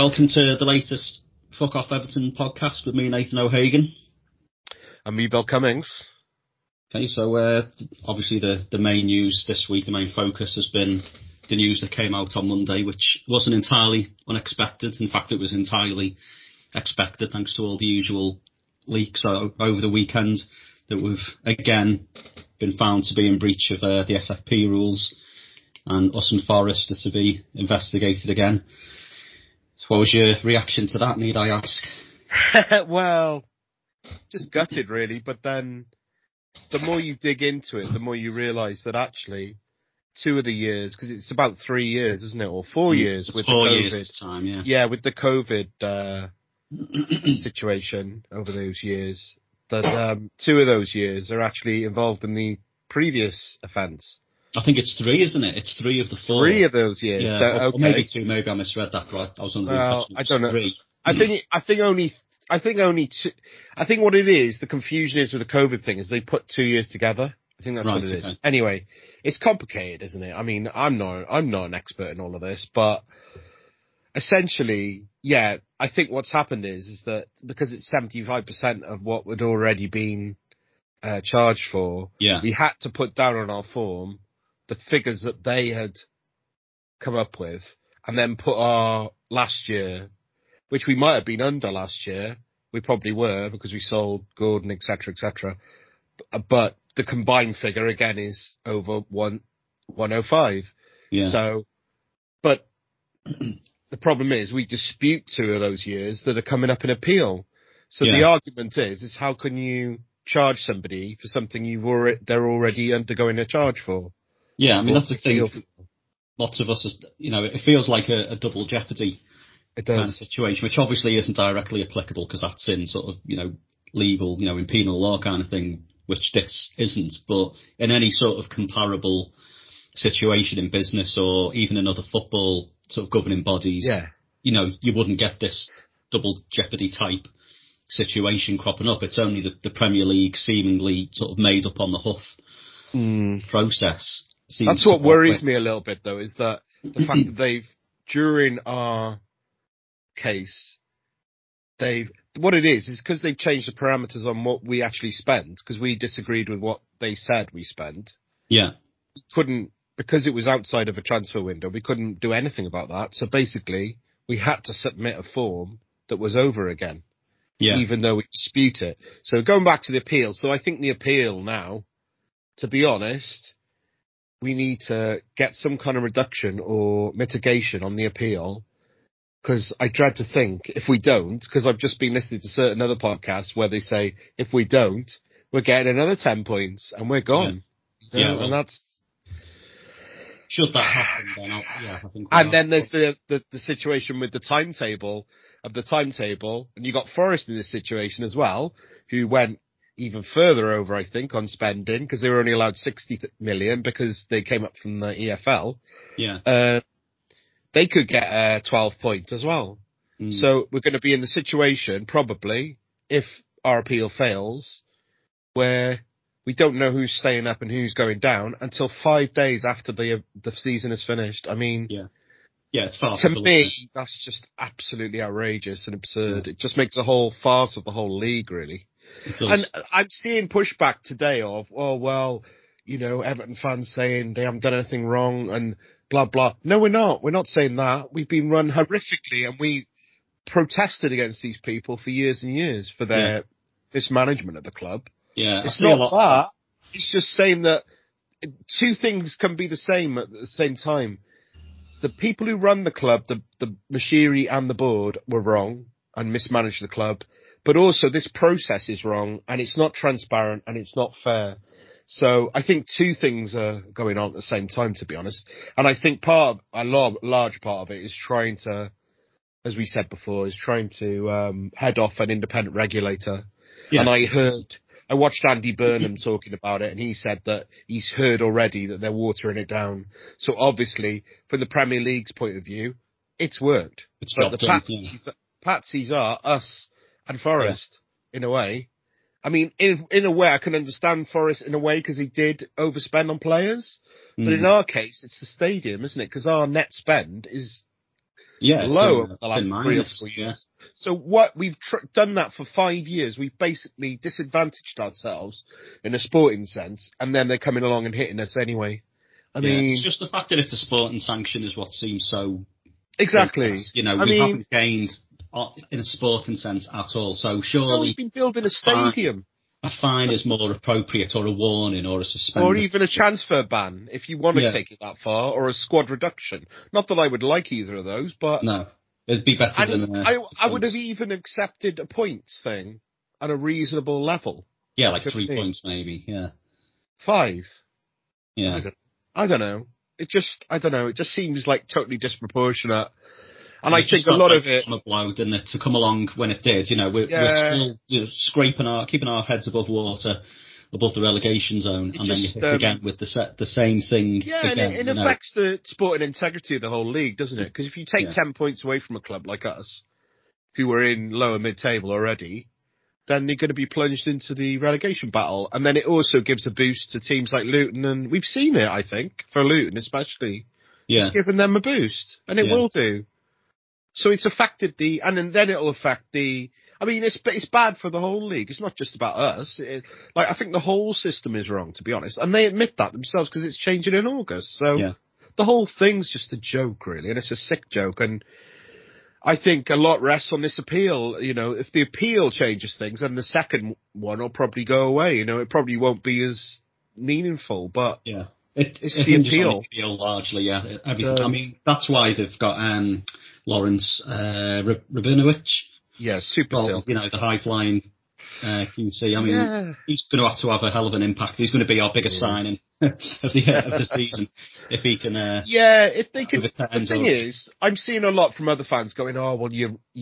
Welcome to the latest Fuck Off Everton podcast with me, Nathan O'Hagan. And me, Bill Cummings. Okay, so obviously the main news this week, the main focus has been the news that came out on Monday, which wasn't entirely unexpected. In fact, it was entirely expected thanks to all the usual leaks over the weekend that we've again been found to be in breach of the FFP rules, and us and Forest are to be investigated again. So what was your reaction to that, need I ask? Well, just gutted really, but then the more you dig into it, the more you realise that actually 2 of the years, because it's about 3 years, isn't it, or 4 years it's with 4 the COVID years this time, yeah. Yeah, with the COVID situation over those years, that 2 of those years are actually involved in the previous offence. I think it's 3, isn't it? It's 3 of the 4. 3 of those years. Yeah, so, okay. Or maybe 2. Maybe I misread that. Right? I was under the impression it was I don't know. 3. I think only 2. I think what it is, the confusion is with the COVID thing, is they put 2 years together. I think that's right, what it is. Anyway, it's complicated, isn't it? I mean, I'm not an expert in all of this, but essentially, yeah, I think what's happened is that because it's 75% of what had already been charged for, we had to put down on our form the figures that they had come up with, and then put our last year, which we might have been under last year. We probably were because we sold Gordon, etc., etc. But the combined figure again is over 105. Yeah. So, but the problem is we dispute 2 of those years that are coming up in appeal. So the argument is how can you charge somebody for something they're already undergoing a charge for? Yeah, I mean, that's the thing. Lots of us, it feels like a double jeopardy kind of situation, which obviously isn't directly applicable because that's in sort of, legal, in penal law kind of thing, which this isn't. But in any sort of comparable situation in business or even in other football sort of governing bodies, you wouldn't get this double jeopardy type situation cropping up. It's only the Premier League seemingly sort of made up on the hoof process. That's what worries me a little bit, though, is that the fact that during our case, what it is because they've changed the parameters on what we actually spend, because we disagreed with what they said we spent. Yeah. We couldn't, because it was outside of a transfer window, we couldn't do anything about that. So basically, we had to submit a form that was over again, even though we dispute it. So going back to the appeal, so I think the appeal now, to be honest, we need to get some kind of reduction or mitigation on the appeal, because I dread to think if we don't, because I've just been listening to certain other podcasts where they say if we don't, we're getting another 10 points and we're gone. Yeah, well, and that's... Should that happen, then I think... And then there's the situation with the timetable, and you got Forest in this situation as well, who went even further over, I think, on spending, because they were only allowed 60 million because they came up from the EFL. Yeah. They could get a 12 point as well. So we're going to be in the situation, probably, if our appeal fails, where we don't know who's staying up and who's going down until 5 days after the season is finished. I mean, it's far to me, that's just absolutely outrageous and absurd. It just makes a whole farce of the whole league, really. And I'm seeing pushback today of, Everton fans saying they haven't done anything wrong and blah, blah. No, we're not. We're not saying that. We've been run horrifically, and we protested against these people for years and years for their mismanagement of the club. Yeah, it's not that. It's just saying that 2 things can be the same at the same time. The people who run the club, the Moshiri and the board, were wrong and mismanaged the club. But also this process is wrong, and it's not transparent, and it's not fair. So I think 2 things are going on at the same time, to be honest. And I think a large part of it is trying to, as we said before, head off an independent regulator. Yeah. And I watched Andy Burnham talking about it, and he said that he's heard already that they're watering it down. So obviously, from the Premier League's point of view, it's worked. But the patsies are us and Forest, in a way. I mean, in a way, I can understand Forest in a way because he did overspend on players. But in our case, it's the stadium, isn't it? Because our net spend is Yeah, low over the it's in last 3 or minus. 4 years. So what we've done that for 5 years, we've basically disadvantaged ourselves in a sporting sense, and then they're coming along and hitting us anyway. I mean, it's just the fact that it's a sporting sanction is what seems so exactly. You know, we haven't gained in a sporting sense at all. So surely we've been building a stadium. A fine is more appropriate, or a warning, or a suspension, or even a transfer ban if you want to take it that far, or a squad reduction. Not that I would like either of those, but no, it'd be better than. I would have even accepted a points thing at a reasonable level. Yeah, like 3 points maybe. Yeah, 5. Yeah, I don't know. It just seems like totally disproportionate. And I think a lot of it blow, didn't it, to come along when it did. You know, we're still keeping our heads above water, above the relegation zone, and then you hit again with the same thing. Yeah, again, and it affects the sporting integrity of the whole league, doesn't it? Because if you take 10 points away from a club like us, who are in lower mid-table already, then they're going to be plunged into the relegation battle. And then it also gives a boost to teams like Luton, and we've seen it, I think, for Luton especially. Yeah. It's given them a boost, and it will do. So it's affected and then it'll affect I mean, it's bad for the whole league. It's not just about us. I think the whole system is wrong, to be honest. And they admit that themselves because it's changing in August. So the whole thing's just a joke, really. And it's a sick joke. And I think a lot rests on this appeal. You know, if the appeal changes things, then the second one will probably go away. You know, it probably won't be as meaningful, but it's the appeal. Largely, everything. I mean, that's why they've got Lawrence Rabinowicz. Yeah, super sales. You know, the high-flying QC. I mean, he's going to have a hell of an impact. He's going to be our biggest signing of the season if he can. If they can. The thing is, I'm seeing a lot from other fans going, "Oh, well,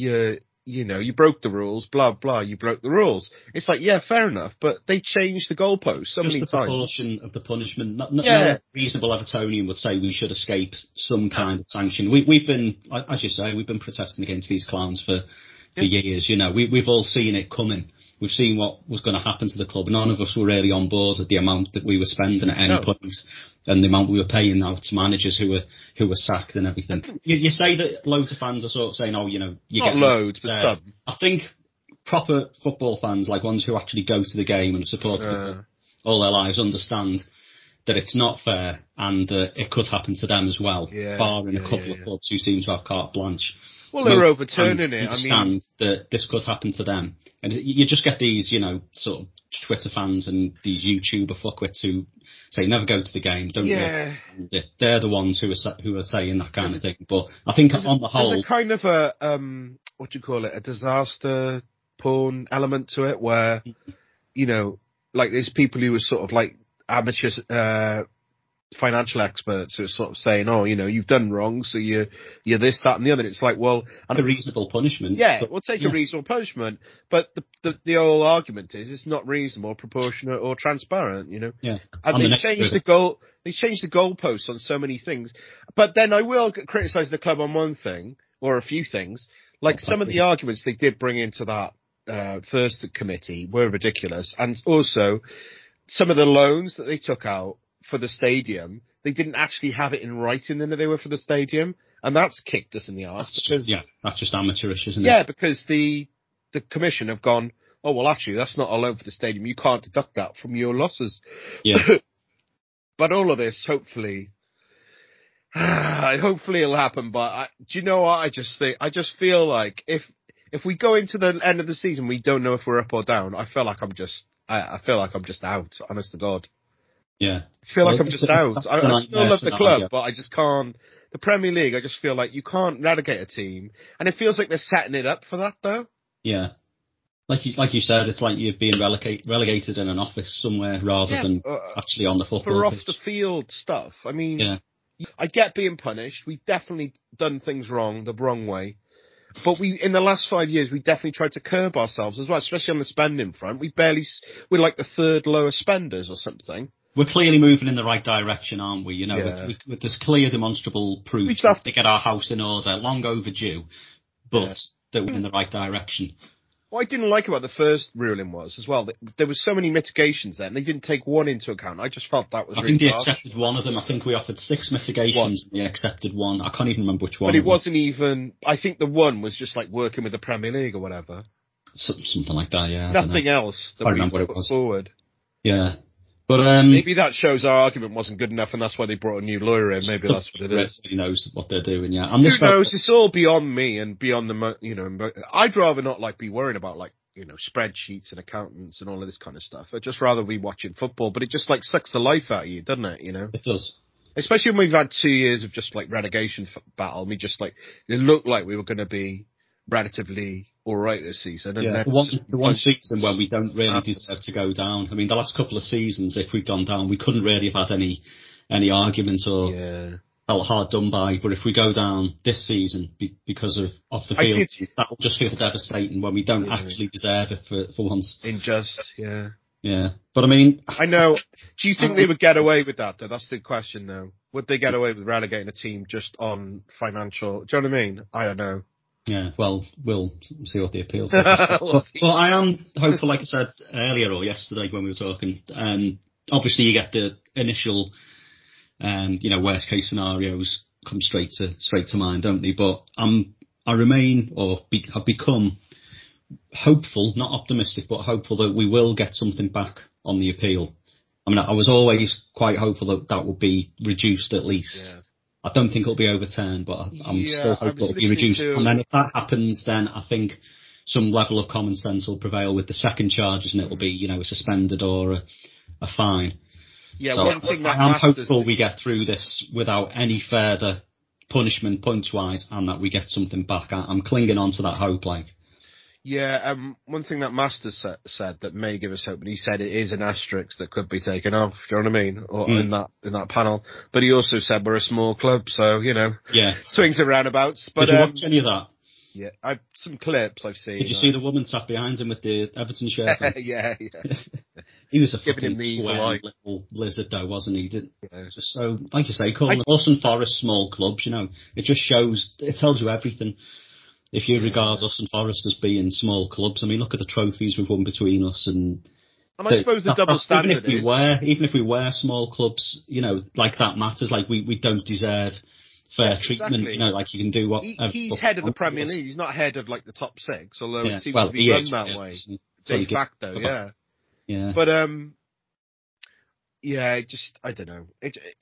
you know, you broke the rules, blah, blah, you broke the rules." It's like, yeah, fair enough, but they changed the goalposts so many times. Just the proportion of the punishment. No reasonable Evertonian would say we should escape some kind of sanction. We've been, as you say, we've been protesting against these clowns for years. You know, we've all seen it coming. We've seen what was going to happen to the club. None of us were really on board with the amount that we were spending at any point, and the amount we were paying out to managers who were sacked and everything. You say that loads of fans are sort of saying, "Oh, you know, you not get loads, but some." I think proper football fans, like ones who actually go to the game and support the club all their lives, understand that it's not fair and it could happen to them as well. Barring a couple of clubs who seem to have carte blanche. Well, they're overturning it. Understand that this could happen to them, and you just get these, you know, sort of Twitter fans and these YouTuber fuckwits who say never go to the game. Don't they're the ones who are saying that kind of thing. But I think on the whole, there's a kind of a what do you call it? A disaster porn element to it, where you know, like there's people who are sort of like amateur financial experts who are sort of saying, "Oh, you know, you've done wrong, so you're this, that, and the other." It's like, well, a reasonable punishment. Yeah, we'll take a reasonable punishment, but the whole argument is it's not reasonable, proportionate, or transparent. You know. Yeah. And they changed the goal. They changed the goalposts on so many things. But then I will criticise the club on one thing or a few things, like some of the arguments they did bring into that first committee were ridiculous, and also some of the loans that they took out for the stadium, they didn't actually have it in writing that they were for the stadium, and that's kicked us in the arse. That's just amateurish, isn't it? Yeah, because the commission have gone, "Oh, well, actually, that's not a loan for the stadium. You can't deduct that from your losses." Yeah. But all of this, hopefully it'll happen. But do you know what? I just feel like if we go into the end of the season, we don't know if we're up or down. I feel like I'm just out. Honest to God. Yeah. I feel like I'm just out. I still love the club, but I just can't. The Premier League, I just feel like you can't relegate a team, and it feels like they're setting it up for that, though. Yeah. Like you said, it's like you're being relegated in an office somewhere rather than actually on the football for pitch. off the field stuff. I mean, I get being punished. We've definitely done things wrong, the wrong way. But in the last 5 years, we definitely tried to curb ourselves as well, especially on the spending front. We're like the third lowest spenders or something. We're clearly moving in the right direction, aren't we? You know, with this clear, demonstrable proof to get our house in order, long overdue, but that we're in the right direction. What I didn't like about the first ruling was, as well, that there was so many mitigations there, and they didn't take one into account. I just felt that was I really think they harsh. accepted one of them. I think we offered 6 mitigations and they accepted one. I can't even remember which one. But it wasn't even, I think the one was just like working with the Premier League or whatever. Something like that, yeah. Nothing else that we put forward. Yeah. But maybe that shows our argument wasn't good enough and that's why they brought a new lawyer in. Maybe that's what it is. Who knows what they're doing, yeah. And Who knows? It's all beyond me and beyond the, I'd rather not like be worrying about like, spreadsheets and accountants and all of this kind of stuff. I'd just rather be watching football, but it just like sucks the life out of you, doesn't it? It does. Especially when we've had 2 years of just like relegation battle. We just like, it looked like we were going to be relatively alright this season. And yeah, the one season where we don't really deserve to go down. I mean, the last couple of seasons, if we'd gone down, we couldn't really have had any arguments or felt hard done by. But if we go down this season because of off the field, that'll just feel devastating when we don't actually deserve it for once. Yeah. But I mean, I know. Do you think they would get away with that though? That's the question though. Would they get away with relegating a team just on financial? Do you know what I mean? I don't know. Yeah, well, we'll see what the appeal says. but I am hopeful, like I said earlier or yesterday when we were talking. Obviously, you get the initial, worst case scenarios come straight to mind, don't they? But I remain have become hopeful, not optimistic, but hopeful that we will get something back on the appeal. I mean, I was always quite hopeful that would be reduced at least. Yeah. I don't think it'll be overturned, but I'm still hopeful it'll be reduced. And then if that happens, then I think some level of common sense will prevail with the second charges, and it'll be, a suspended or a fine. Yeah, so one thing I'm hopeful we get through this without any further punishment points-wise, and that we get something back. I'm clinging on to that hope, like. Yeah, one thing that Masters said that may give us hope, and he said it is an asterisk that could be taken off, do you know what I mean? Or in that panel. But he also said we're a small club, so, swings and roundabouts. But, did you watch any of that? Yeah, some clips I've seen. Did you see the woman sat behind him with the Everton shirt on? Yeah. He was a fucking square little lizard though, wasn't he? Just so, like you say, calling us and Forest small clubs, it just shows, it tells you everything. If you regard us and Forest as being small clubs, I mean, look at the trophies we've won between us, and I suppose the double standard even if we were small clubs, like that matters. Like we don't deserve fair treatment. Exactly. Like you can do what he's head of the Premier League. He's not head of like the top 6, although it seems to be run that way. De facto, yeah. But I don't know.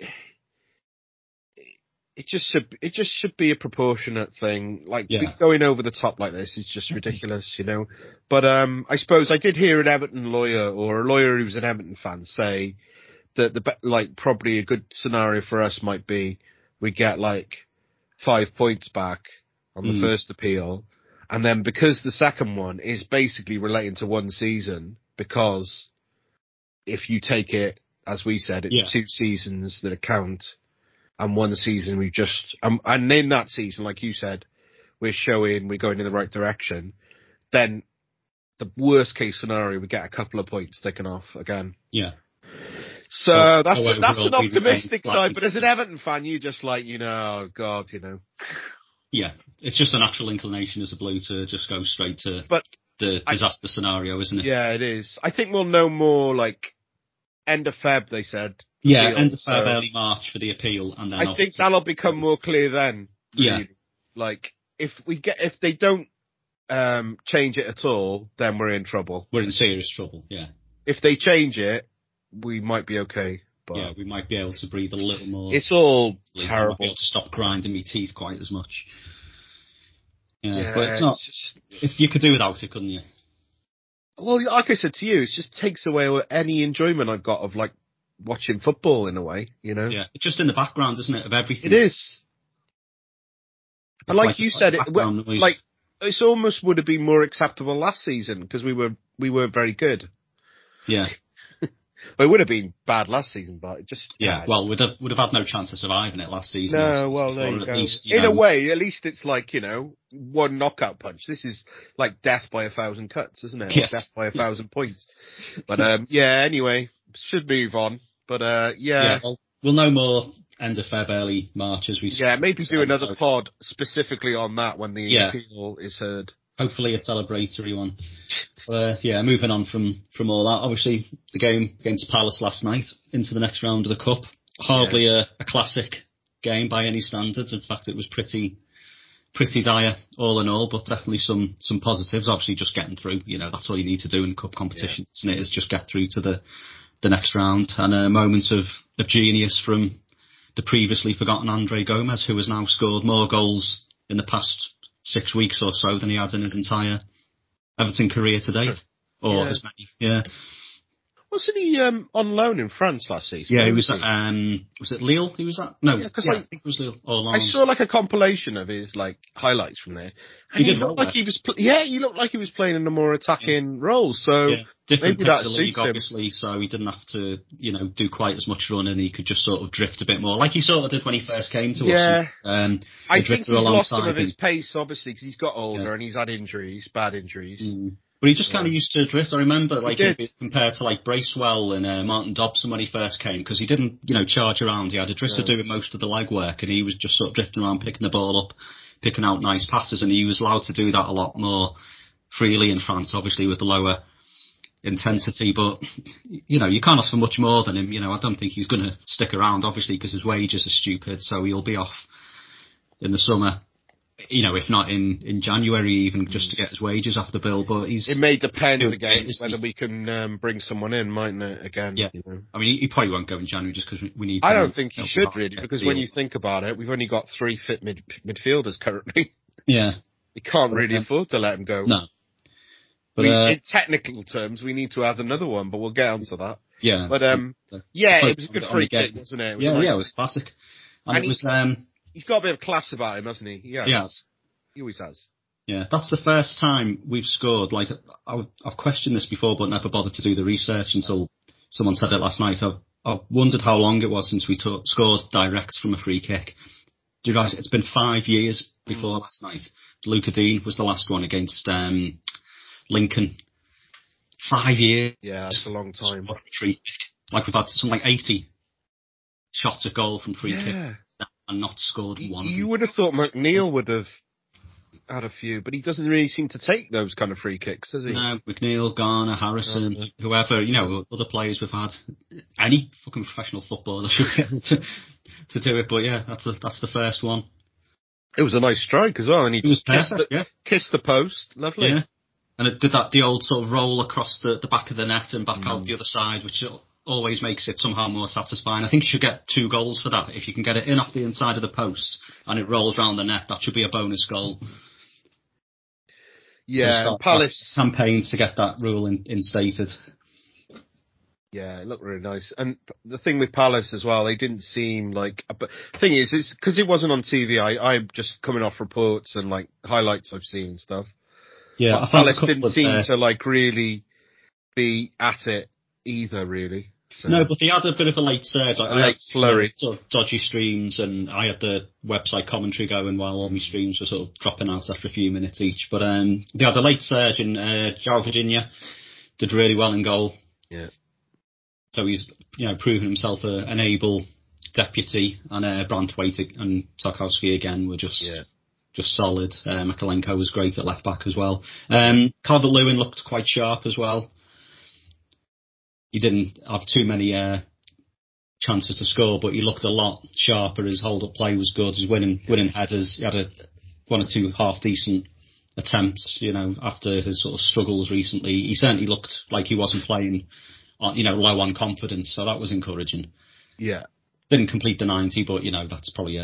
It just should be a proportionate thing. Like going over the top like this is just ridiculous, But I suppose I did hear an Everton lawyer or a lawyer who's an Everton fan say that probably a good scenario for us might be we get like 5 points back on the first appeal, and then because the second one is basically relating to one season, because if you take it as we said, it's 2 seasons that account. And one season we just, and in that season, like you said, we're going in the right direction. Then the worst case scenario, we get a couple of points taken off again. Yeah. So that's an optimistic side, but as an Everton fan, you just like, oh God, Yeah, it's just a natural inclination as a Blue to just go straight to the disaster scenario, isn't it? Yeah, it is. I think we'll know more like end of Feb, they said. Yeah, end of Feb, early March for the appeal, and then I think that'll become more clear then. Really. Yeah, like if they don't change it at all, then we're in trouble. We're in serious trouble. Yeah. If they change it, we might be okay. But yeah, we might be able to breathe a little more. It's all terrible. We might be able to stop grinding my teeth quite as much. Yeah, but it's not. If you could do without it, couldn't you? Well, like I said to you, it just takes away any enjoyment I've got of like watching football in a way, Yeah, it's just in the background, isn't it, of everything? It is. And like you said, it almost would have been more acceptable last season because we were very good. Yeah. Well, it would have been bad last season, but it just well, would have had no chance of surviving it last season. No, well, there you go. Least, in a way, at least it's like one knockout punch. This is like death by 1,000 cuts, isn't it? Yeah. Or death by 1,000 points. But anyway, should move on. But well, we'll know more end of Feb, early March as we. Yeah, maybe do another pod specifically on that when the appeal is heard. hopefully a celebratory one. Yeah, moving on from all that. Obviously, the game against Palace last night into the next round of the Cup. Hardly a classic game by any standards. In fact, it was pretty dire all in all, but definitely some positives. Obviously, just getting through. That's all you need to do in cup competitions, isn't it? Is just get through to the next round. And a moment of genius from the previously forgotten Andre Gomez, who has now scored more goals in the past 6 weeks or so than he had in his entire Everton career to date, or as many. Yeah. Wasn't he on loan in France last season? Yeah, he was at, was it Lille he was at? No, I think it was Lille. I saw like a compilation of his like highlights from there. And he looked like he was he looked like he was playing in a more attacking role. So different maybe that league, suits him. obviously, so he didn't have to, do quite as much running. He could just sort of drift a bit more, like he sort of did when he first came to us. I think he's lost some of his pace, obviously, because he's got older and he's had injuries, bad injuries. But he just kind of used to drift. I remember, compared to like Bracewell and Martin Dobson when he first came, because he didn't, charge around. He had a drifter doing most of the legwork, and he was just sort of drifting around, picking the ball up, picking out nice passes, and he was allowed to do that a lot more freely in France, obviously with the lower intensity. But you can't ask for much more than him. I don't think he's going to stick around, obviously, because his wages are stupid. So he'll be off in the summer. If not in January, even just to get his wages off the bill. But it may depend again whether we can bring someone in, mightn't it? Again, yeah. I mean, he probably won't go in January just because we need. I don't think he should really, because when you think about it, we've only got 3 fit midfielders currently. Yeah, we can't really afford to let him go. No, but in technical terms, we need to add another one, but we'll get onto that. Yeah, but it was a good free kick, wasn't it? It was classic, and it was. He's got a bit of class about him, hasn't he? Yes. He always has. Yeah, that's the first time we've scored. Like, I've questioned this before, but never bothered to do the research until someone said it last night. I've wondered how long it was since we scored direct from a free kick. Do you realise it's been 5 years before last night? Luca Dean was the last one against Lincoln. 5 years. Yeah, that's a long time. Free kick. Like, we've had something like 80 shots at goal from free kicks and not scored one. You would have thought McNeil would have had a few, but he doesn't really seem to take those kind of free kicks, does he? No, McNeil, Garner, Harrison, whoever, other players we've had. Any fucking professional footballer should be able to do it, but yeah, that's the first one. It was a nice strike as well, and he just kissed the post. Lovely. Yeah. And it did the old sort of roll across the back of the net and back out the other side, which always makes it somehow more satisfying. I think you should get 2 goals for that. If you can get it in off the inside of the post and it rolls around the net, that should be a bonus goal. Yeah, Palace campaigns to get that rule instated. Yeah, it looked really nice. And the thing with Palace as well, they didn't seem like. But the thing is, it's because it wasn't on TV. I'm just coming off reports and like highlights I've seen and stuff. Yeah, Palace didn't seem to like really be at it either, really. So. No, but they had a bit of a late surge. Like, late flurry. Sort of dodgy streams, and I had the website commentary going while all my streams were sort of dropping out after a few minutes each. But they had a late surge, and João Virginia did really well in goal. Yeah. So he's proven himself an able deputy, and Branthwaite and Tarkowski again were just solid. Makalenko was great at left back as well. Calvert-Lewin looked quite sharp as well. He didn't have too many chances to score, but he looked a lot sharper. His hold-up play was good. His winning headers. He had 1 or 2 half-decent attempts, after his sort of struggles recently. He certainly looked like he wasn't playing, low on confidence, so that was encouraging. Yeah. Didn't complete the 90, but, that's probably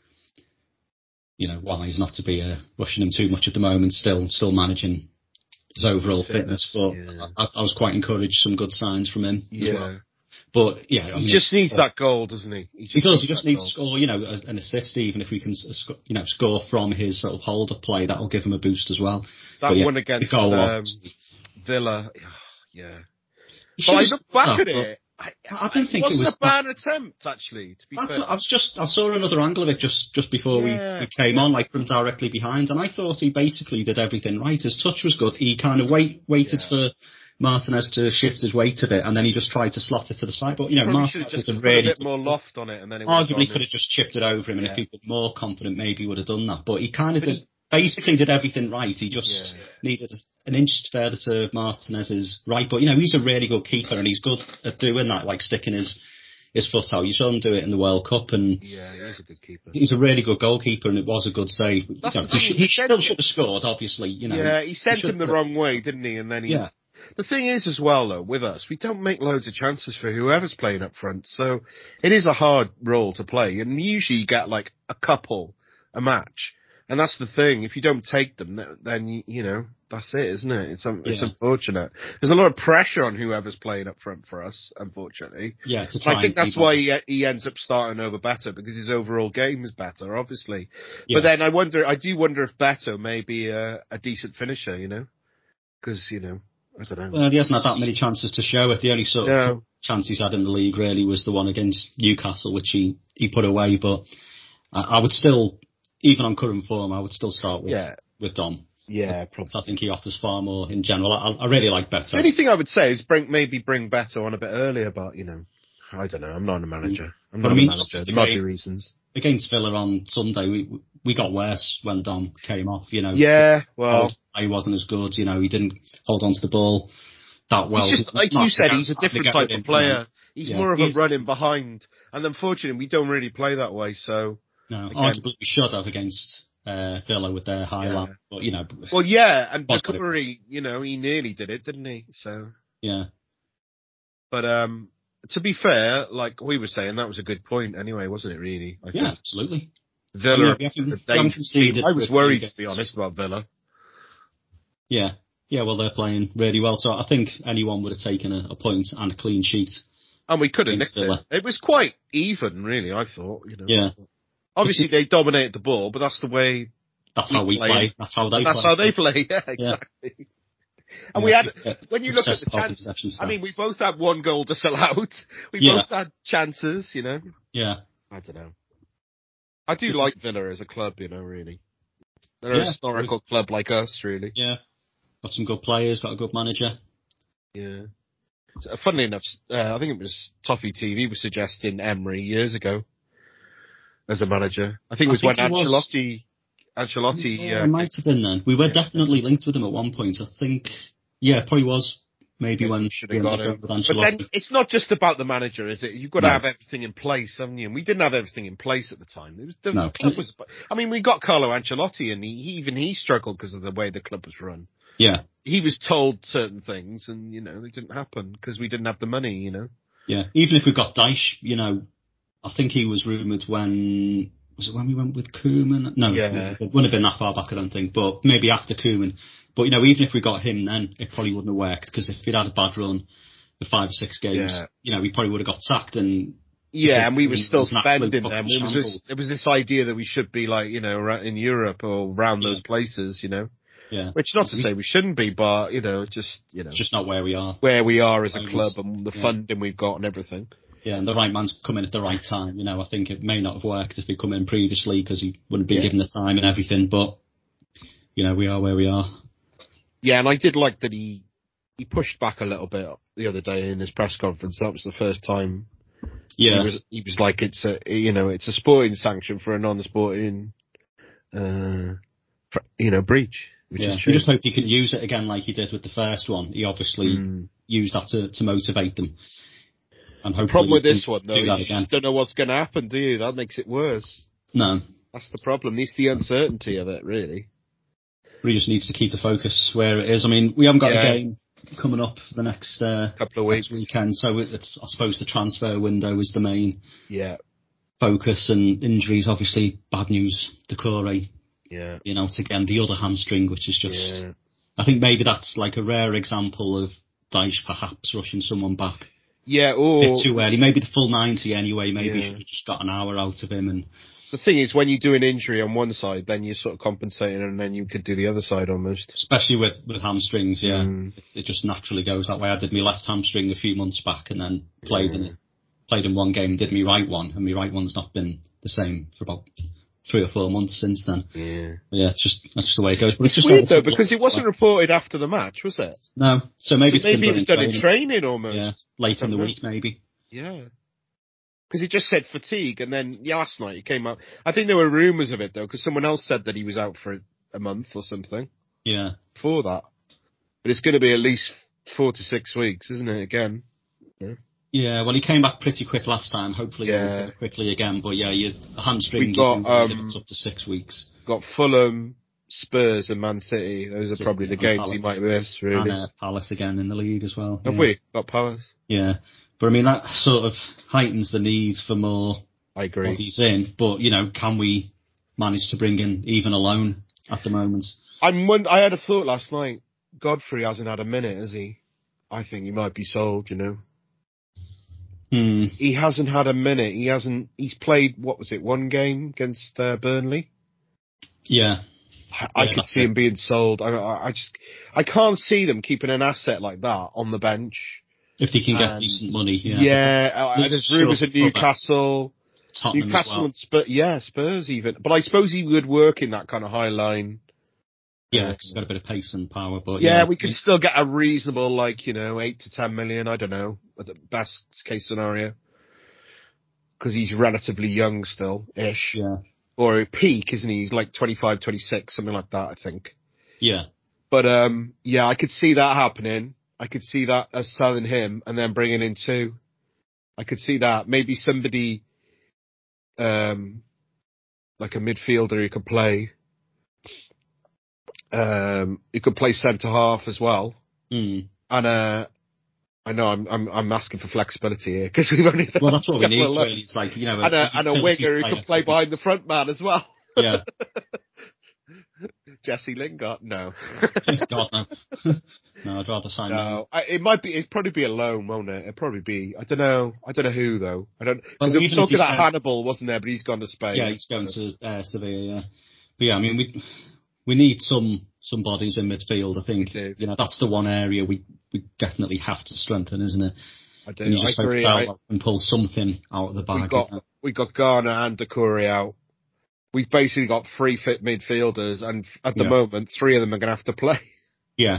wise not to be rushing him too much at the moment. Still managing his overall fitness, but I was quite encouraged. Some good signs from him as well. But he just needs that goal, doesn't he? He does. He just needs to score, an assist. Even if we can, score from his sort of hold-up play, that'll give him a boost as well. That one against Villa, yeah. But I look back at it. I didn't think it was a bad attempt, actually. To be fair, I saw another angle of it just before we came on, like from directly behind, and I thought he basically did everything right. His touch was good. He kind of waited for Martinez to shift his weight a bit, and then he just tried to slot it to the side. But Martinez was a bit more loft on it, and then it arguably could have just chipped it over him, and if he was more confident, maybe he would have done that. But he kind of did basically did everything right. He just needed an inch further to Martinez's right. But, he's a really good keeper and he's good at doing that, like sticking his foot out. You saw him do it in the World Cup and yeah, he is a good keeper. He's a really good goalkeeper and it was a good save. He still should have scored, obviously. Yeah, he sent him the wrong way, didn't he? And then The thing is as well, though, with us, we don't make loads of chances for whoever's playing up front. So it is a hard role to play. And usually you get like a couple a match. And that's the thing. If you don't take them, then, that's it, isn't it? It's unfortunate. There's a lot of pressure on whoever's playing up front for us, unfortunately. Yeah, to try I think that's why he ends up starting over Beto, because his overall game is better, obviously. Yeah. But then I do wonder if Beto may be a decent finisher, because, I don't know. Well, he hasn't had that many chances to show it. The only sort of chance he's had in the league really was the one against Newcastle, which he put away. But I would still, even on current form, I would still start with Dom. Yeah, probably. I think he offers far more in general. I really like Beto. The only thing I would say is bring Beto on a bit earlier, but, I don't know. I'm not a manager. I'm not a manager. There might be reasons. Against Villa on Sunday, we got worse when Dom came off, Yeah, well. He wasn't as good, he didn't hold on to the ball that well. He's just, like you said, he's a different type of player. He's more of a running behind. And unfortunately, we don't really play that way, so. No, arguably we should have against Villa with their high line, but, Well, yeah, and Doucouré, he nearly did it, didn't he? So. Yeah. But, to be fair, like we were saying, that was a good point anyway, wasn't it, really? I think. Yeah, absolutely. Villa, I was worried, to be honest, about Villa. Yeah. Yeah, well, they're playing really well, so I think anyone would have taken a point and a clean sheet. And we could have nicked it. It was quite even, really, I thought. Yeah. Obviously, they dominated the ball, but that's the way. That's how we play. That's how they play. That's how they play, yeah, exactly. Yeah. And we had, when you look at the chances, I mean, we both had one goal to sell out. We both had chances, Yeah. I don't know. I do like Villa as a club, really. They're a historical club like us, really. Yeah. Got some good players, got a good manager. Yeah. So, funnily enough, I think it was Toffee TV was suggesting Emery years ago as a manager. I think it was when Ancelotti. It might have been then. We were definitely linked with him at one point. I think, probably was. Maybe when should have got him. But then it's not just about the manager, is it? You've got to have everything in place, haven't you? And we didn't have everything in place at the time. The club was. I mean, we got Carlo Ancelotti, and he struggled because of the way the club was run. Yeah, he was told certain things, and it didn't happen because we didn't have the money. Yeah, even if we got Dyche, I think he was rumoured when. Was it when we went with Koeman? No, it wouldn't have been that far back, I don't think, but maybe after Koeman. But, even if we got him then, it probably wouldn't have worked, because if he'd had a bad run for 5 or 6 games, we probably would have got sacked. And and we were still spending them. It was this idea that we should be like, in Europe or around those places, Yeah. Which not to say we shouldn't be, but, just not where we are. Where we are as a club and the funding we've got and everything. Yeah, and the right man's come in at the right time. I think it may not have worked if he'd come in previously because he wouldn't have been given the time and everything, but, we are where we are. Yeah, and I did like that he pushed back a little bit the other day in his press conference. That was the first time. Yeah. He was like, it's a sporting sanction for a non-sporting, breach. Which is true. You just hope he can use it again like he did with the first one. He obviously used that to motivate them. The problem with this one, though, you just don't know what's going to happen, do you? That makes it worse. No. That's the problem. It's the uncertainty of it, really. He just needs to keep the focus where it is. I mean, we haven't got a game coming up for the next couple of weeks, weekend, so it's, I suppose the transfer window is the main focus, and injuries, obviously, bad news, Doucouré. Yeah. It's again the other hamstring, which is just... Yeah. I think maybe that's like a rare example of Dyche perhaps rushing someone back. Yeah, or... A bit too early. Maybe the full 90 anyway. Maybe you should have just got an hour out of him. And the thing is, when you do an injury on one side, then you're sort of compensating, and then you could do the other side almost. Especially with hamstrings, It just naturally goes that way. I did my left hamstring a few months back and then played in one game, did my right one, and my right one's not been the same for about 3 or 4 months since then. Yeah, that's just the way it goes. But it's just weird though, because it wasn't reported after the match, was it? No, so maybe it was done in training almost. Yeah, late in the week maybe. Yeah, because he just said fatigue, and then last night he came out. I think there were rumours of it though, because someone else said that he was out for a month or something. Yeah. For that. But it's going to be at least 4 to 6 weeks, isn't it, again? Yeah, well, he came back pretty quick last time. Hopefully he'll recover quickly again. But yeah, a hamstring, We've got, it's up to 6 weeks. Got Fulham, Spurs and Man City. Those are probably the games he might miss, really. And Palace again in the league as well. Have we got Palace? Yeah. But I mean, that sort of heightens the need for more bodies in. But, can we manage to bring in even a loan at the moment? I had a thought last night. Godfrey hasn't had a minute, has he? I think he might be sold, He hasn't had a minute. He's played, what was it, one game against Burnley? Yeah. I could see him being sold. I can't see them keeping an asset like that on the bench. If they can get decent money, yeah. Yeah, there's rumours of Newcastle. Tottenham Newcastle as well. And Spurs even. But I suppose he would work in that kind of high line. Yeah, because he's got a bit of pace and power. But we could still get a reasonable, 8 to 10 million, I don't know, at the best case scenario. Because he's relatively young still-ish. Yeah. Or a peak, isn't he? He's 25, 26, something like that, I think. Yeah. But, I could see that happening. I could see that us selling him and then bringing in 2. I could see that. Maybe somebody, like a midfielder who could play. Who could play centre half as well. And, I know I'm asking for flexibility here because we've only. Well, that's what we need. Really. It's like and a winger who can play behind the front man as well. Yeah. Jesse Lingard, no. God no. No, I'd rather sign. No, it'd probably be a loan, won't it? It'd probably be. I don't know who though. Because there was talking about Hannibal, wasn't there? But he's gone to Spain. Yeah, he's going to Sevilla. Yeah. But yeah, I mean we need some bodies in midfield. I think that's the one area we definitely have to strengthen, isn't it? I do. I agree. And pull something out of the bag. We got Garner and Doucouré out. We've basically got 3 fit midfielders, and at the moment, 3 of them are going to have to play. Yeah.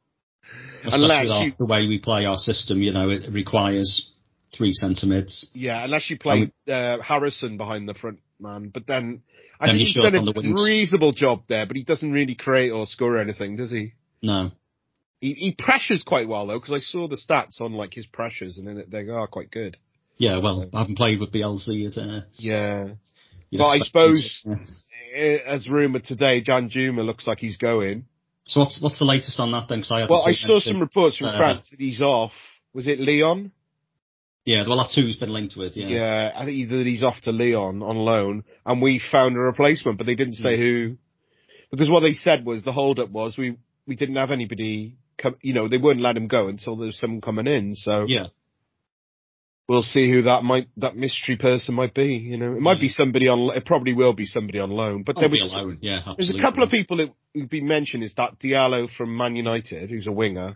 Unless the way we play our system, it requires 3 centre mids. Yeah, unless you play Harrison behind the front man, but then I think he's done a reasonable job there, but he doesn't really create or score anything, does he? No. He pressures quite well though, because I saw the stats on his pressures, and they are quite good. Yeah, well, I haven't played with BLZ. But I suppose, as rumoured today, Jan Juma looks like he's going. So what's the latest on that then? I saw some reports from France that he's off. Was it Lyon? Yeah, well, that's who he's been linked with, yeah. Yeah, I think either he's off to Lyon on loan, and we found a replacement, but they didn't say who. Because what they said was, the hold-up was, we didn't have anybody come, they wouldn't let him go until there was someone coming in, so. Yeah. We'll see who that mystery person might be, It might be somebody it probably will be somebody on loan, but there's a couple of people who've been mentioned. Is that Diallo from Man United, who's a winger.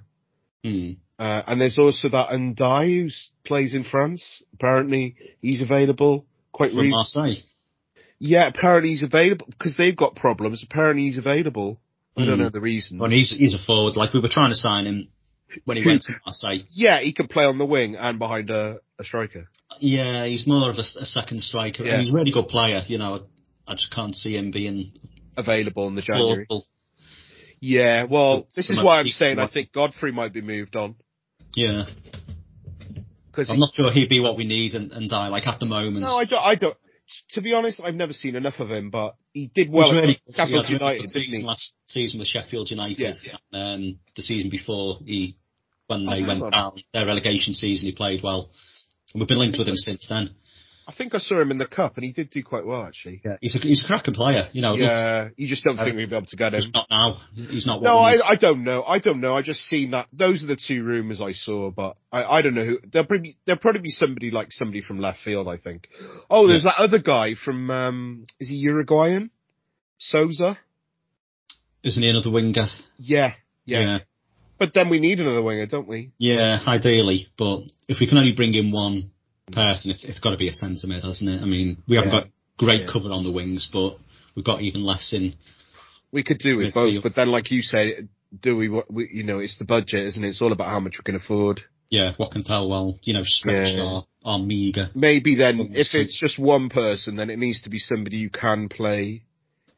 And there's also that Ndiaye who plays in France. Apparently he's available quite recently. Marseille. Yeah, apparently he's available because they've got problems. Apparently he's available. I don't know the reasons. Well, he's a forward. We were trying to sign him when he went to Marseille. Yeah, he can play on the wing and behind a striker. Yeah, he's more of a second striker. Yeah. And he's a really good player. I just can't see him being available in the January. Yeah, well, this is why I'm saying I think Godfrey might be moved on. Yeah. Because I'm not sure he'd be what we need and die at the moment. No, I don't. To be honest, I've never seen enough of him, but he did well at Sheffield United, didn't he? Last season with Sheffield United. Yeah. The season before, when they went down, their relegation season, he played well. And we've been linked with him since then. I think I saw him in the Cup, and he did do quite well, actually. Yeah, he's a cracking player, Yeah, you just don't think we'd be able to get him. He's not now. He's not. No, I don't know. I don't know. I just seen that. Those are the 2 rumours I saw, but I don't know who. There'll probably be somebody from left field, I think. Oh, there's that other guy from. Is he Uruguayan? Souza. Isn't he another winger? Yeah. But then we need another winger, don't we? Yeah, ideally. But if we can only bring in one person, it's got to be a centre mid, hasn't it? I mean, we haven't got great cover on the wings, but we've got even less in. We could do with both, but then, like you say, it's the budget, isn't it? It's all about how much we can afford. Yeah, what can tell well, stretch our meagre. Maybe then, if it's just one person, then it needs to be somebody who can play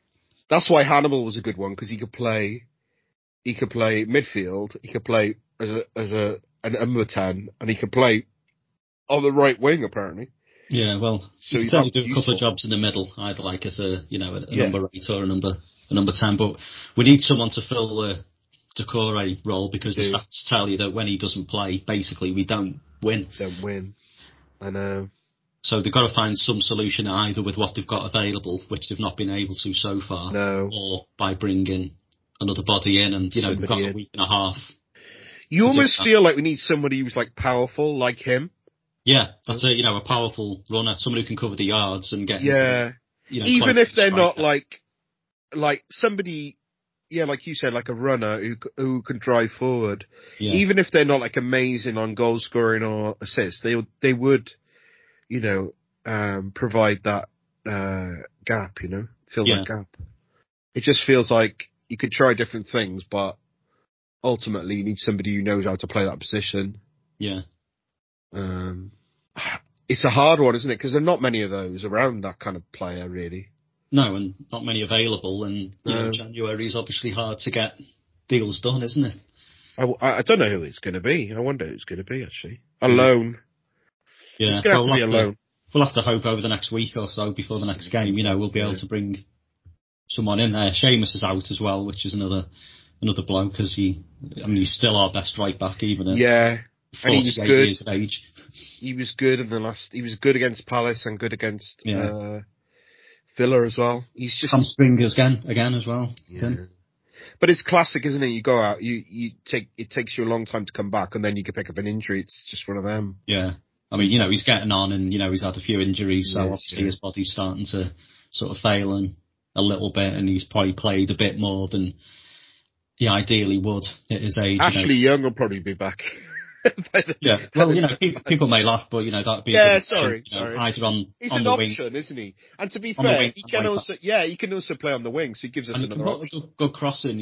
That's why Hannibal was a good one, because he could play midfield, he could play as an number 10, and he could play on the right wing apparently. Yeah, well, so you can certainly do a couple of jobs in the middle, either like as a number 8 or a number 10. But we need someone to fill the Doucouré role, because the stats tell you that when he doesn't play, basically we don't win. I know. So they've got to find some solution, either with what they've got available, which they've not been able to so far, or by bringing another body in. And we've got a week and a half. You almost feel like we need somebody who's like powerful, like him. Yeah, that's a powerful runner, someone who can cover the yards and get. Yeah, even if they're not like somebody. Yeah, like you said, like a runner who can drive forward. Yeah. Even if they're not like amazing on goal scoring or assists, they would, provide that gap. Fill that gap. It just feels like you could try different things, but ultimately you need somebody who knows how to play that position. Yeah. It's a hard one, isn't it? Because there are not many of those around, that kind of player, really. No, and not many available, and January is obviously hard to get deals done, isn't it? I don't know who it's going to be. I wonder who it's going to be, actually. A loan. Yeah, it's going to have to be a loan. We'll have to hope over the next week or so, before the next game, we'll be able to bring someone in there. Seamus is out as well, which is another blow, because he's still our best right back, even at 48 years of age. He was good he was good against Palace and good against Villa as well. He's just hamstring again as well. Yeah. But it's classic, isn't it? You go out, it takes you a long time to come back, and then you can pick up an injury. It's just one of them. Yeah. He's getting on, and he's had a few injuries, so obviously his body's starting to sort of fail a little bit, and he's probably played a bit more than he ideally would at his age. Ashley Young will probably be back. Yeah, well, people may laugh, but that'd be sorry. Either on he's on an the option, wing, isn't he? And to be fair, he can also play on the wing, so he gives us another option. Good crossing,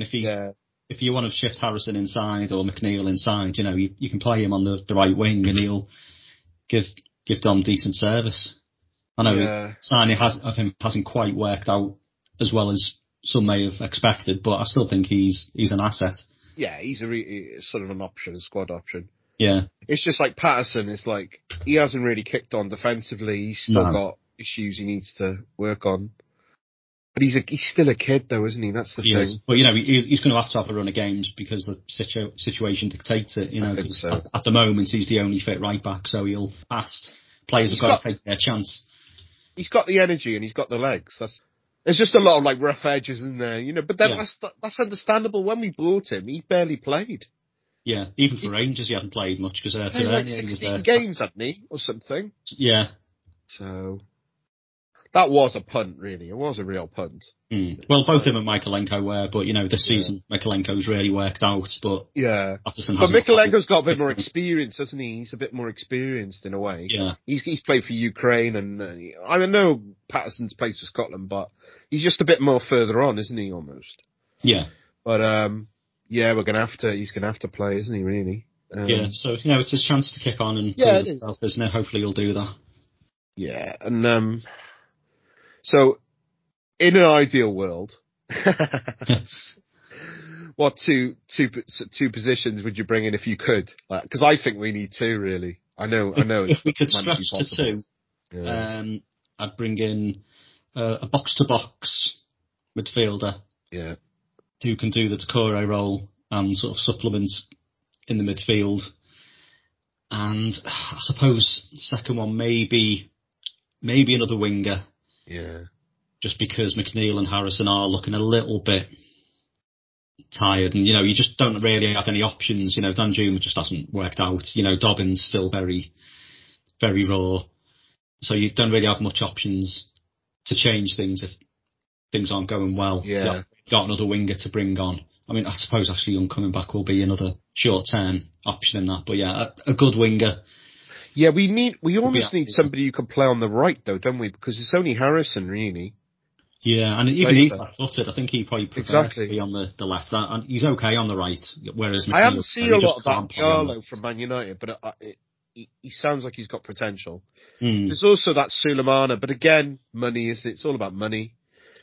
if you want to shift Harrison inside or McNeil inside, you can play him on the right wing, and he'll give Dom decent service. I know signing of him hasn't quite worked out as well as some may have expected, but I still think he's an asset. Yeah, he's sort of an option, a squad option. Yeah. It's just like Patterson, it's like, he hasn't really kicked on defensively. He's still got issues he needs to work on. But he's still a kid though, isn't he? That's the thing. Is. But, he's going to have a run of games, because the situation dictates it, I think so. At the moment, he's the only fit right back, so he'll fast. Players have got to take their chance. He's got the energy and he's got the legs. There's just a lot of like rough edges in there, but then that's understandable. When we bought him, he barely played. Yeah, even for Rangers, he hadn't played much, because he played like 16 games, hadn't he, or something? Yeah. So that was a punt, really. It was a real punt. Well, both him and Mykolenko were, but this season Mykolenko's really worked out. But Patterson but Mykolenko's got a bit more experience, hasn't he? He's a bit more experienced in a way. Yeah, he's played for Ukraine, and I know Patterson's played for Scotland, but he's just a bit more further on, isn't he? Almost. Yeah. But he's gonna have to play, isn't he? Really. So it's his chance to kick on and prove himself, isn't it? Hopefully he'll do that. Yeah, and so in an ideal world, what two positions would you bring in if you could? Because I think we need two, really. I know. If we could stretch to two, I'd bring in a box-to-box midfielder. Yeah. Who can do the Doucouré role and sort of supplement in the midfield. And I suppose second one, maybe another winger. Yeah. Just because McNeil and Harrison are looking a little bit tired, and you just don't really have any options. Danjuma just hasn't worked out. Dobbin's still very, very raw, so you don't really have much options to change things if things aren't going well. Yeah, got another winger to bring on. I suppose Ashley Young coming back will be another short-term option in that, but a good winger. Yeah, we almost need somebody who can play on the right though, don't we? Because it's only Harrison really. Yeah, and even he's left-footed. I think he probably prefers to be on the left. And he's okay on the right, whereas McNeil, I haven't seen a lot of that Diallo from Man United, but he sounds like he's got potential. There's also that Sulemana, but again, money, isn't it? It's all about money.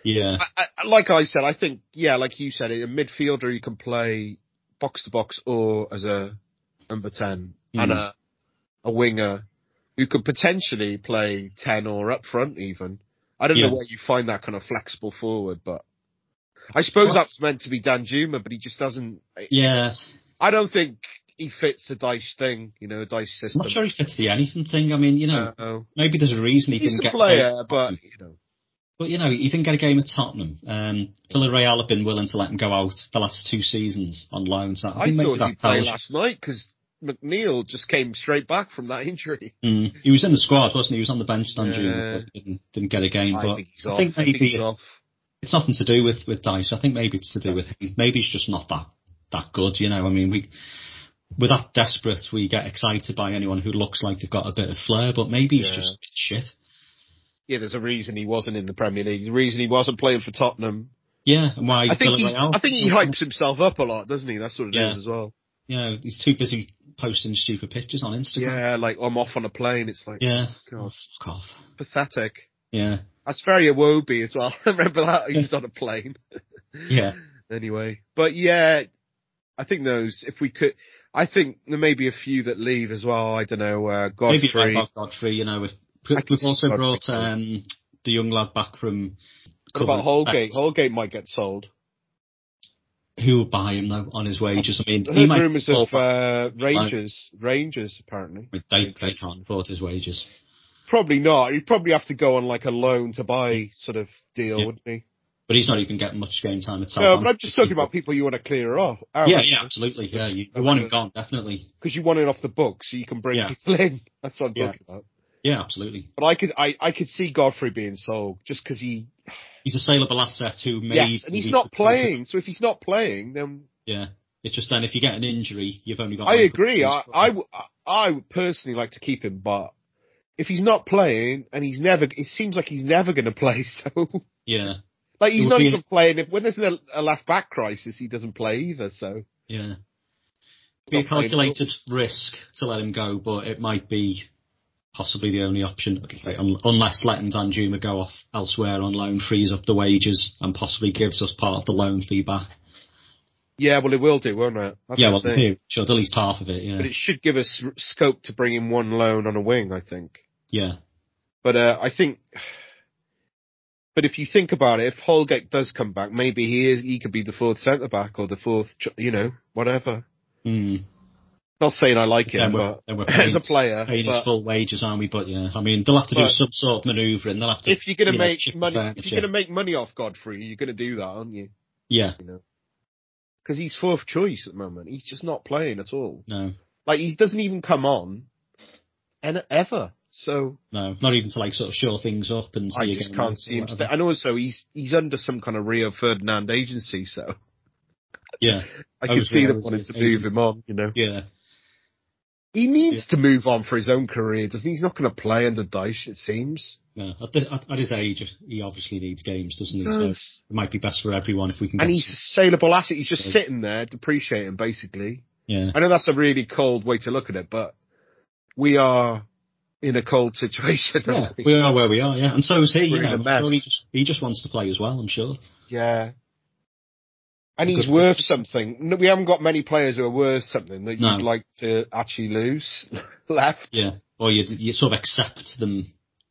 Yeah. Like I said, I think, like you said, a midfielder you can play box to box or as a number 10 and a winger who could potentially play 10 or up front even. I don't know where you find that kind of flexible forward, but I suppose that was meant to be Danjuma, but he just doesn't. Yeah. I don't think he fits the Dyche thing, a Dyche system. I'm not sure he fits the anything thing. I mean, maybe there's a reason he didn't get a player, but But, he didn't get a game at Tottenham. Villarreal have been willing to let him go out the last 2 seasons on loan. So I thought he'd play last night because McNeil just came straight back from that injury. He was in the squad, wasn't he? He was on the bench, but didn't get a game. I think he's off. I think maybe he's off. It's nothing to do with Dyche. I think maybe it's to do with him. Maybe he's just not that good, I mean, we're that desperate, we get excited by anyone who looks like they've got a bit of flair, but maybe he's just shit. Yeah, there's a reason he wasn't in the Premier League. The reason he wasn't playing for Tottenham. Yeah, and why? I think he hypes himself up a lot, doesn't he? That's what it is as well. Yeah, he's too busy posting stupid pictures on Instagram. Yeah, like I'm off on a plane. It's like, God, fuck off. Pathetic. Yeah, that's very Iwobi as well. Remember that he was on a plane. Yeah. Anyway, but I think if we could, I think there may be a few that leave as well. I don't know, Godfrey. Maybe about Godfrey, We've also brought the young lad back from. What about Holgate? Holgate might get sold. Who would buy him though on his wages? I mean, he might rumours of Rangers apparently. They can't afford his wages. Probably not. He'd probably have to go on like a loan to buy sort of deal, wouldn't he? But he's not even getting much game time at Southampton. No, but I'm just talking about people you want to clear off. Yeah, absolutely. Yeah, you want him gone, definitely. Because you want it off the book so you can bring people in. That's what I'm talking about. Yeah, absolutely. But I could see Godfrey being sold just because he's a saleable asset who may. Yes, and he's not playing. So if he's not playing, then it's just then if you get an injury, you've only got. I agree. I would personally like to keep him, but if he's not playing and it seems like he's never going to play. So like he's not even playing. When there's a left back crisis, he doesn't play either. So it'd be a calculated risk to let him go, but it might be. Possibly the only option, unless letting Danjuma go off elsewhere on loan frees up the wages and possibly gives us part of the loan fee back. Yeah, well, it will do, won't it? Sure, at least half of it, yeah. But it should give us scope to bring in one loan on a wing, I think. Yeah. But I think... But if you think about it, if Holgate does come back, maybe he could be the fourth centre-back or the fourth, whatever. Not saying I like him, but as a player, paying his full wages, aren't we? But I mean, they'll have to do some sort of manoeuvring. They'll have to. If you're going to make money, if you're going to make money off Godfrey, you're going to do that, aren't you? Yeah. Because he's fourth choice at the moment. He's just not playing at all. No. Like he doesn't even come on, ever. So no, not even to sort of shore things up and. I just can't see him. And also, he's under some kind of Rio Ferdinand agency, so. Yeah. I can see them wanting to move him on. Yeah. He needs to move on for his own career, doesn't he? He's not going to play under Dyche, it seems. No, at his age, he obviously needs games, doesn't he? So it might be best for everyone if we can. And he's a saleable asset. He's just sitting there, depreciating, basically. Yeah. I know that's a really cold way to look at it, but we are in a cold situation. Yeah, we are where we are. Yeah, and so is he. He just wants to play as well. I'm sure. Yeah. And he's worth something. We haven't got many players who are worth something that you'd like to actually lose left. Yeah. Or you sort of accept them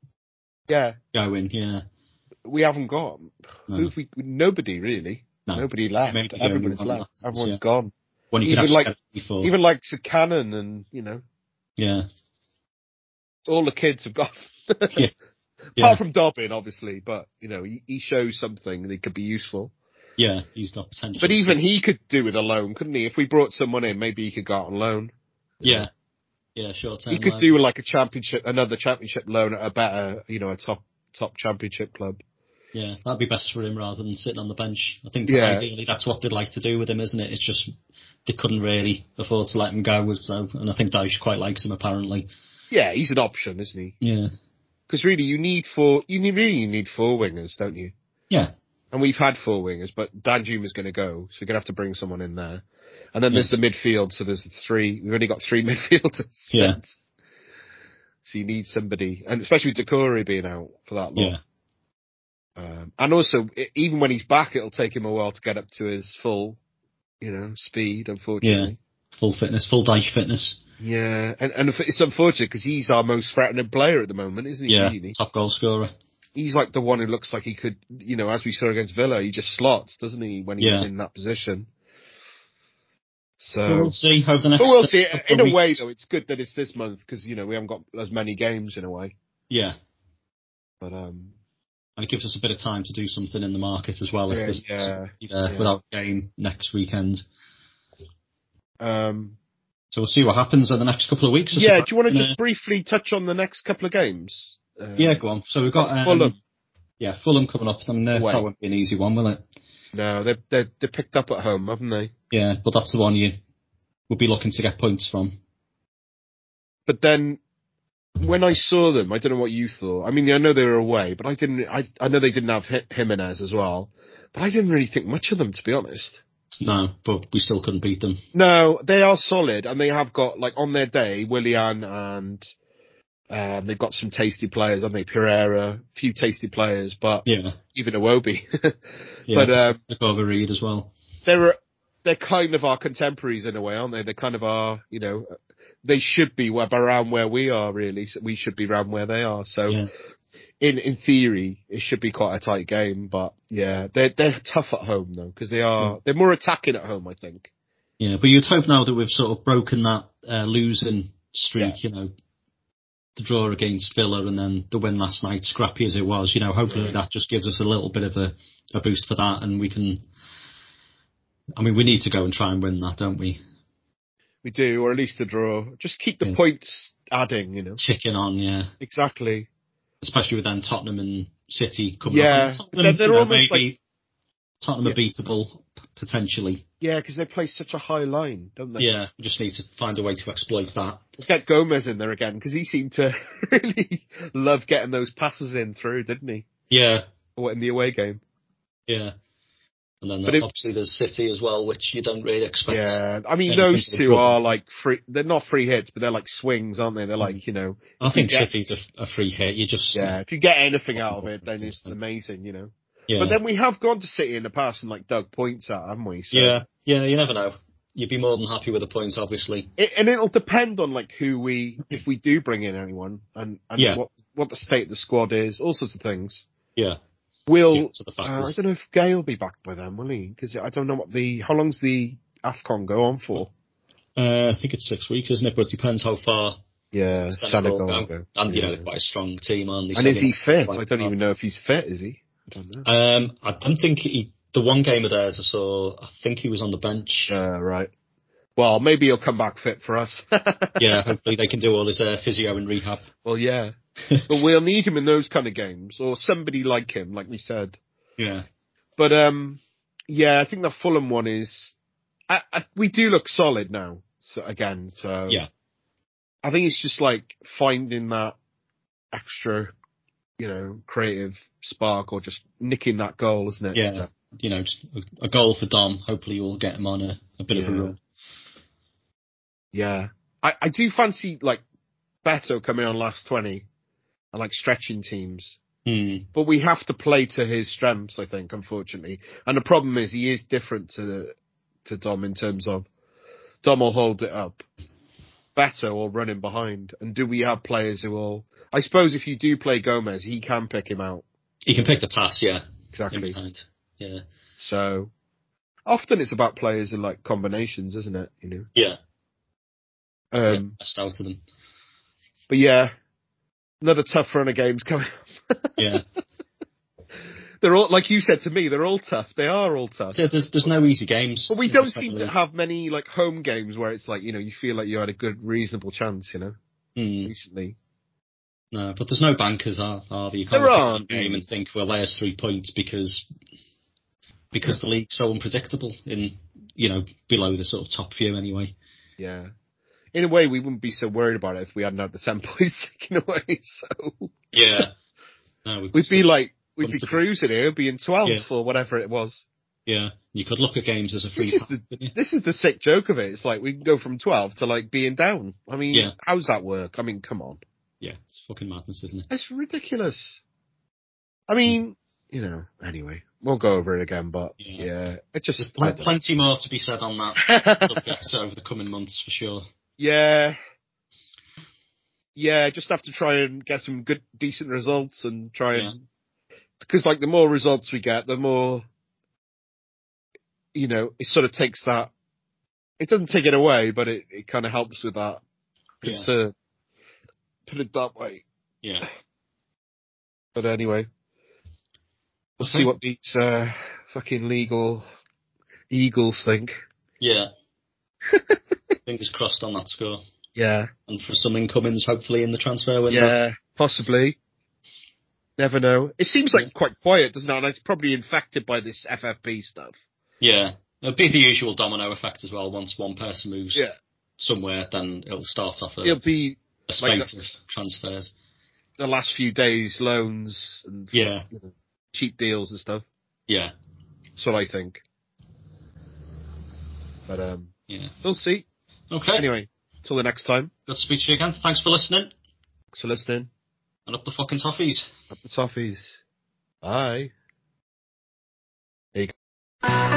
going, yeah. We haven't got. Nobody, really. No. Nobody left. Everybody's left. Everyone's gone. Even like Sir Cannon and, Yeah. All the kids have gone. Apart from Dobbin, obviously. But, he shows something and it could be useful. Yeah, he's got potential. But even he could do with a loan, couldn't he? If we brought someone in, maybe he could go out on loan. Yeah. Yeah, short term. He could do like another championship loan at a better, a top championship club. Yeah, that'd be best for him rather than sitting on the bench. I think ideally that's what they'd like to do with him, isn't it? It's just they couldn't really afford to let him go, and I think Dyche quite likes him apparently. Yeah, he's an option, isn't he? Yeah. Because really, you need four wingers, don't you? Yeah. And we've had 4 wingers, but Danjuma's going to go, so you're going to have to bring someone in there. And then there's the midfield, so there's 3. We've only got 3 midfielders. Yeah. So you need somebody, and especially with Decore being out for that long. Yeah. And also, even when he's back, it'll take him a while to get up to his full, speed, unfortunately. Yeah. Full fitness, full Dyche fitness. Yeah, and it's unfortunate because he's our most threatening player at the moment, isn't he? Yeah, really? top goal scorer. He's like the one who looks like he could, as we saw against Villa, he just slots, doesn't he, when he's in that position? So we'll see over the next. But we'll see. In a weeks. way, though, it's good that it's this month because we haven't got as many games in a way. Yeah, but and it gives us a bit of time to do something in the market as well. If there's without game next weekend. So we'll see what happens in the next couple of weeks. Do you want to just briefly touch on the next couple of games? Go on. So we've got Fulham. Yeah, Fulham coming up. I mean, that won't be an easy one, will it? No, they're picked up at home, haven't they? Yeah, but that's the one you would be looking to get points from. But then, when I saw them, I don't know what you thought. I mean, I know they were away, but I know they didn't have Jimenez as well, but I didn't really think much of them, to be honest. No, but we still couldn't beat them. No, they are solid, and they have got, on their day, Willian and they've got some tasty players, haven't they? Pereira, a few tasty players, but even Iwobi. But Reed as well. They're kind of our contemporaries in a way, aren't they? They're kind of our, they should be around where we are, really. So we should be around where they are. So, in theory, it should be quite a tight game. But they're tough at home though, because they're more attacking at home, I think. Yeah, but you'd hope now that we've sort of broken that losing streak, the draw against Villa and then the win last night, scrappy as it was, hopefully that just gives us a little bit of a boost for that, and we can. I mean, we need to go and try and win that, don't we? We do, or at least a draw. Just keep the points adding, Ticking on, Exactly. Especially with then Tottenham and City coming up. Yeah, Tottenham, they're almost maybe Tottenham are beatable, potentially. Yeah, because they play such a high line, don't they? Yeah, we just need to find a way to exploit that. Get Gomez in there again, because he seemed to really love getting those passes in through, didn't he? Yeah. Or in the away game. Yeah. And then obviously there's City as well, which you don't really expect. Yeah, I mean, those two are like free, they're not free hits, but they're like swings, aren't they? They're like, I think City's a free hit. You just... Yeah, if you get anything out of it, then it's amazing, Yeah. But then we have gone to City in the past and dug points out, haven't we? So. Yeah, you never know. You'd be more than happy with the points, obviously. And it'll depend on if we do bring in anyone and what the state of the squad is, all sorts of things. Yeah. I don't know if Gay will be back by then, will he? Because I don't know how long's the AFCON go on for? I think it's 6 weeks, isn't it? But it depends how far. Yeah, Senegal go. And they're quite a strong team, aren't they? And is he fit? I don't even know if he's fit, is he? I don't know. I don't think the one game of theirs I saw, I think he was on the bench. Right. Well, maybe he'll come back fit for us. Yeah, hopefully they can do all his physio and rehab. Well, yeah. But we'll need him in those kind of games, or somebody like him, like we said. Yeah. But, I think the Fulham one is... we do look solid now, so yeah. I think it's just finding that extra, creative spark, or just nicking that goal, isn't it? Yeah, so. Just a goal for Dom. Hopefully we'll get him on a bit of a run. Yeah. I do fancy, Beto coming on last 20 and, stretching teams. But we have to play to his strengths, I think, unfortunately. And the problem is he is different to Dom in terms of Dom will hold it up. Beto will run in behind. And do we have players who will... I suppose if you do play Gomez, he can pick him out. He can pick the pass, yeah. Exactly. Yeah. So, often it's about players in, combinations, isn't it? Yeah. Best out of them. But yeah, another tough run of games coming up. Yeah. They're all, like you said to me, they're all tough. They are all tough. Yeah, there's no easy games. But we don't seem to have many, home games where it's you feel like you had a good, reasonable chance, recently. No, but there's no bankers, are there? You can't look at the game and think, well, there's 3 points because the league's so unpredictable below the sort of top few anyway. Yeah. In a way, we wouldn't be so worried about it if we hadn't had the 10 points taken away, so... Yeah. No, we'd be cruising here, being 12th or whatever it was. Yeah. You could look at games as a free This is the sick joke of it. It's we can go from 12 to being down. I mean, how's that work? I mean, come on. Yeah, it's fucking madness, isn't it? It's ridiculous. I mean, anyway, we'll go over it again, but yeah it just... There's plenty more to be said on that subject over the coming months, for sure. Yeah, just have to try and get some good, decent results and try and... Because, like, the more results we get, the more, it sort of takes that... It doesn't take it away, but it kind of helps with that. Yeah. Put it that way. Yeah. But anyway, we'll see what these fucking legal Eagles think. Yeah. Fingers crossed on that score. Yeah. And for some incomings, hopefully, in the transfer window. Yeah, possibly. Never know. It seems like quite quiet, doesn't it? And it's probably infected by this FFP stuff. Yeah. It'll be the usual domino effect as well. Once one person moves somewhere, then it'll start off it'll be a space of transfers. The last few days, loans and cheap deals and stuff. Yeah. That's what I think. But we'll see. Okay. Anyway, till the next time. Good to speak to you again. Thanks for listening. Thanks for listening. And up the fucking toffees. Up the toffees. Bye. There you go.